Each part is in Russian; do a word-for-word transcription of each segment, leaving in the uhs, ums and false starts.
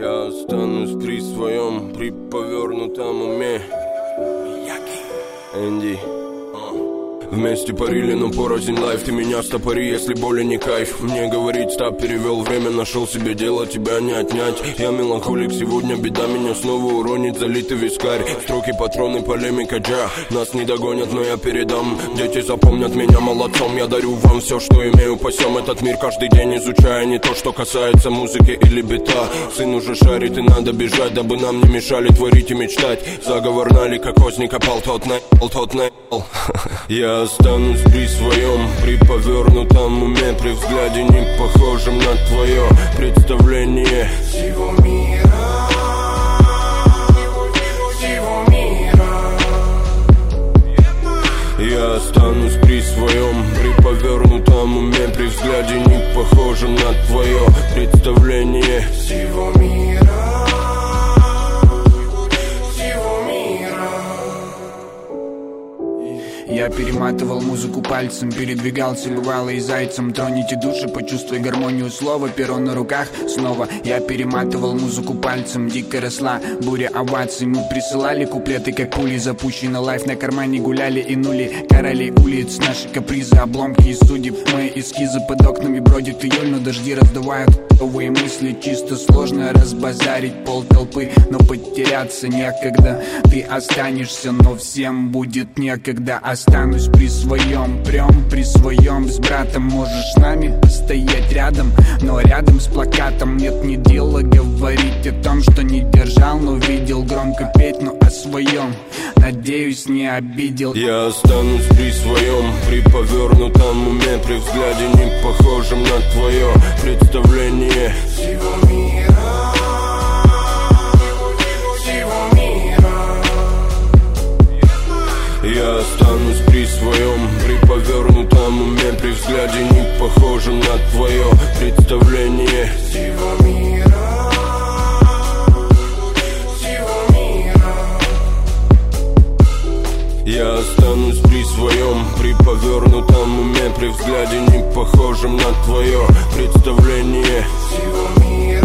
Я останусь при своем, при повернутом уме. Энди. Вместе парили, но порознь лайф. Ты меня стопори, если боли не кайф. Мне говорить стоп, перевел время, нашел себе дело, тебя не отнять. Я меланхолик, сегодня беда меня снова уронит, залитый вискарь. Строки, патроны, полемика, джа. Нас не догонят, но я передам. Дети запомнят меня молодцом. Я дарю вам все, что имею, пасем этот мир каждый день, изучая не то, что касается музыки или бита. Сын уже шарит и надо бежать, дабы нам не мешали творить и мечтать. Заговор налика, козни копал, тот наебал, тот наебал. Я останусь при своем, при повернутом уме, при взгляде не похожем на твое представление всего мира, всего мира. Я останусь при своем, при повернутом уме, при взгляде не похожем на твое представление всего мира. Я перематывал музыку пальцем, передвигался, бывало и зайцем. Троните души, почувствуй гармонию слова, перо на руках снова. Я перематывал музыку пальцем, дико росла буря оваций. Мы присылали куплеты, как пули, запущенный лайф на кармане гуляли и нули. Короли улиц, наши капризы, обломки и судеб. Мои эскизы под окнами бродит июль, но дожди раздувают новые мысли. Чисто сложно разбазарить пол толпы, но потеряться некогда. Ты останешься, но всем будет некогда. Останусь при своем, прям при своем. С братом можешь с нами стоять рядом, но рядом с плакатом нет ни дела говорить о том, что не держал, но видел. Громко петь, но о своем, надеюсь, не обидел. Я останусь при своем, при повернутом уме, при взгляде не похожем на твое представление всего мира, всего мира. Я останусь при своем, при повернутом уме, при взгляде не похожем на твое представление всего мира, всего мира. Я останусь при своем, при повернутом уме, при взгляде не похожем на твое представление всего мира.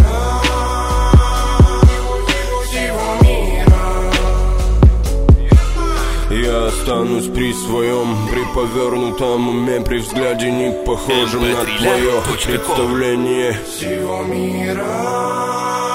Я останусь при своем, при повернутом уме, при взгляде не похожем на твое представление всего мира.